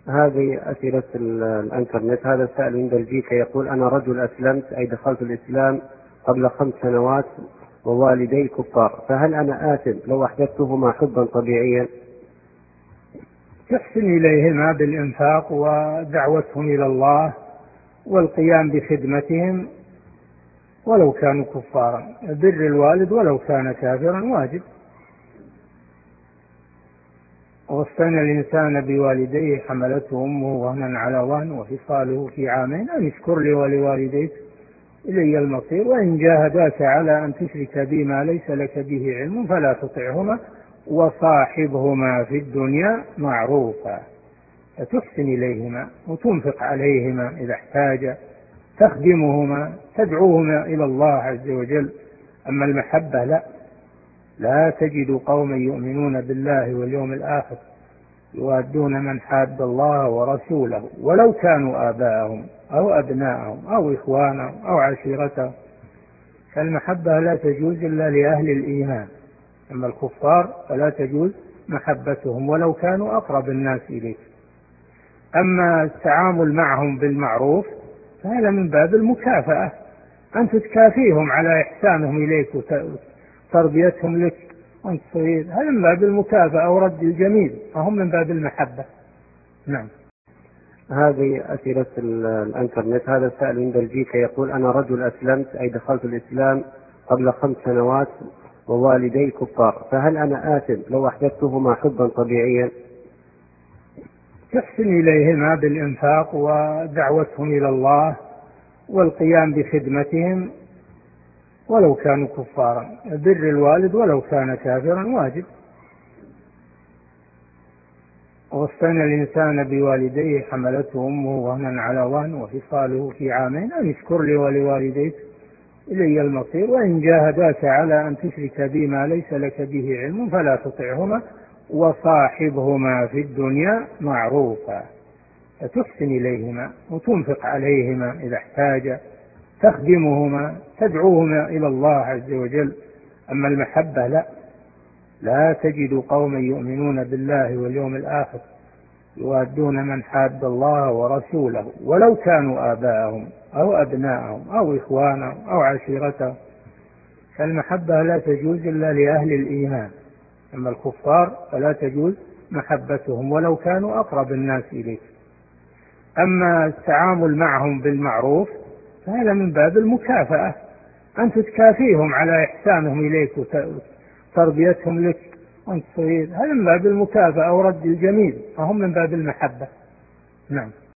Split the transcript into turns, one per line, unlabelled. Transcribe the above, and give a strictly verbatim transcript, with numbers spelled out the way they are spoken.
هذه أسئلة ال- الإنترنت. هذا سائل من بلجيكا يقول: أنا رجل أسلمت، أي دخلت الإسلام قبل خمس سنوات ووالدي كفار، فهل أنا آثم لو أحدثتهما حبا طبيعيا؟
تحسن إليهما بالإنفاق ودعوتهم إلى الله والقيام بخدمتهم ولو كانوا كفارا. بر الوالد ولو كان كافرا واجب. ووصينا الإنسان بوالديه حملته أمه وهنا على وهن وفصاله في عامين أن اشكر لي ولوالديك إلي المصير، وإن جاهداك على أن تشرك بي ما ليس لك به علم فلا تطعهما وصاحبهما في الدنيا معروفا. فتحسن إليهما وتنفق عليهما إذا احتاج، تخدمهما، تدعوهما إلى الله عز وجل. أما المحبة لا لا تجد قوما يؤمنون بالله واليوم الآخر يوادون من حاد الله ورسوله ولو كانوا آباءهم أو أبناءهم أو إخوانهم أو عشيرتهم. فالمحبة لا تجوز إلا لأهل الإيمان. أما الكفار فلا تجوز محبتهم ولو كانوا أقرب الناس إليك. أما التعامل معهم بالمعروف فهذا من باب المكافأة، أنت تكافيهم على إحسانهم إليك وتربيتهم لك وأنت صغير، هذا من باب المكافأة ورد الجميل، فهم من باب المحبة. نعم.
هذه أسئلة ال- الإنترنت. هذا سائل من بلجيكا يقول: أنا رجل أسلمت، أي دخلت الإسلام قبل خمس سنوات ووالدي كفار، فهل أنا آثم لو أحدثتهما حبا طبيعيا؟
تحسن إليهما بالإنفاق ودعوتهم إلى الله والقيام بخدمتهم ولو كانوا كفارا. بر الوالد ولو كان كافرا واجب. ووصينا الإنسان بوالديه حملته أمه وهنا على وهن وفصاله في عامين أن اشكر لي ولوالديك إلي المصير، وإن جاهداك على أن تشرك بي ما ليس لك به علم فلا تطعهما وصاحبهما في الدنيا معروفا. فتحسن إليهما وتنفق عليهما إذا احتاج، تخدمهما، تدعوهما إلى الله عز وجل. أما المحبة لا لا تجد قوما يؤمنون بالله واليوم الآخر يوادون من حاد الله ورسوله ولو كانوا آباءهم أو أبناءهم أو إخوانهم أو عشيرتهم. فالمحبة لا تجوز إلا لأهل الإيمان. أما الكفار فلا تجوز محبتهم ولو كانوا أقرب الناس إليك. أما التعامل معهم بالمعروف فهذا من باب المكافأة، أنت تكافيهم على إحسانهم إليك وتربيتهم لك وأنت صغير، هذا من باب المكافأة ورد الجميل، فهم من باب المحبة. نعم.